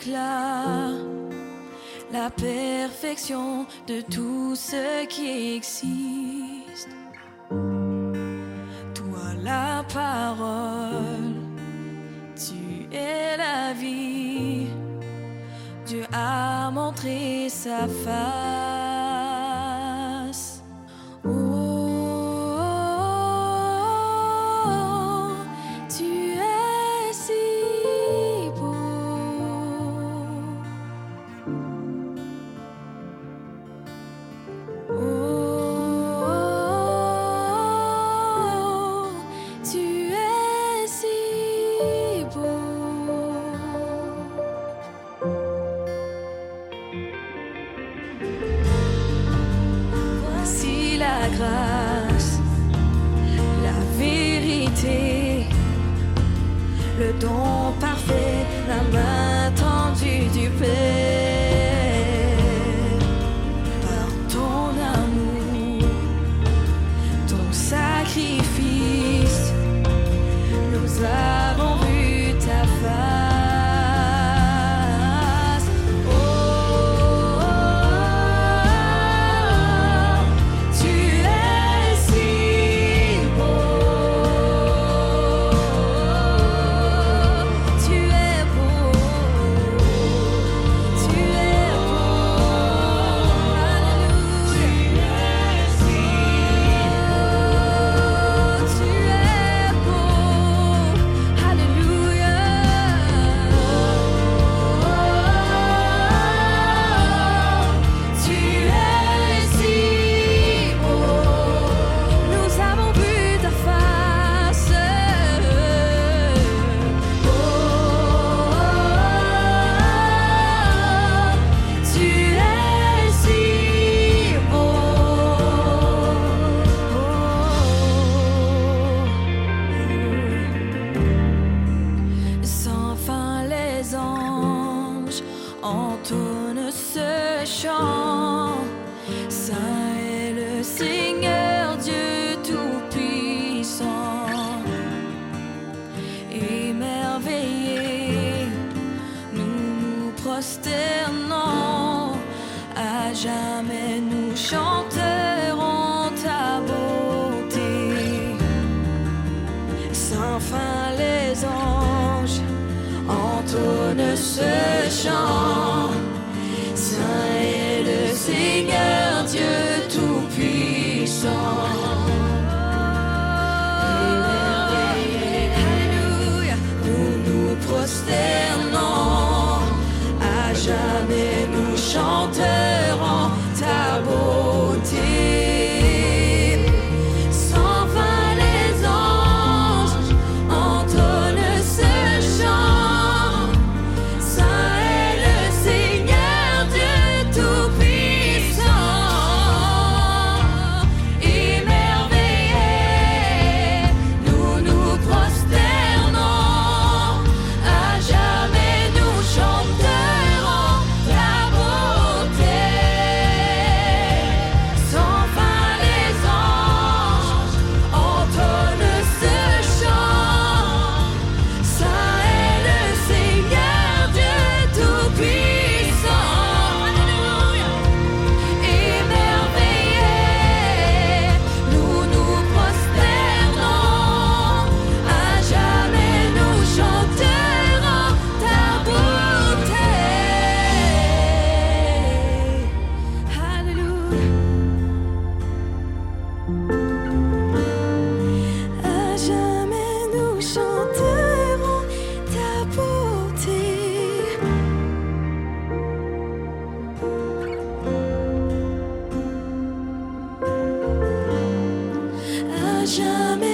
éclat, la perfection de tout ce qui existe. Toi la parole, tu es la vie. Dieu a montré sa face. Oh, tu es si beau. Oh, tu es si beau. Voici la grâce, la vérité, le don parfait, la main tendue du Père. Par ton amour, ton sacrifice, nous avons vu ta face. Oh, tu es si beau. Tu es beau. Tu es beau. Alléluia. Tu es beau. Alléluia. Tu es si beau. Nous avons vu ta face. Oh, tu es si beau. Sans fin les anges entonnent ce chant. Saint est le Seigneur Dieu Tout-Puissant. Émerveillés, nous nous prosternons. À jamais nous chanterons ta beauté. Sans fin les anges entonnent ce chant. Saint est le Seigneur Dieu Tout-Puissant. Émerveillés, alléluia, nous nous prosternons. À jamais nous chanterons ta beauté. Sans fin les anges entonnent ce chant. Saint est le Seigneur Dieu Tout-Puissant. Émerveillés, nous nous prosternons. À jamais nous chanterons ta beauté. Sans fin les anges entonnent ce chant. Saint est le Seigneur Dieu Tout-Puissant. Alléluia. Émerveillés, nous nous prosternons. À jamais nous chanterons ta beauté. Alléluia. À jamais nous chanterons ta beauté. À jamais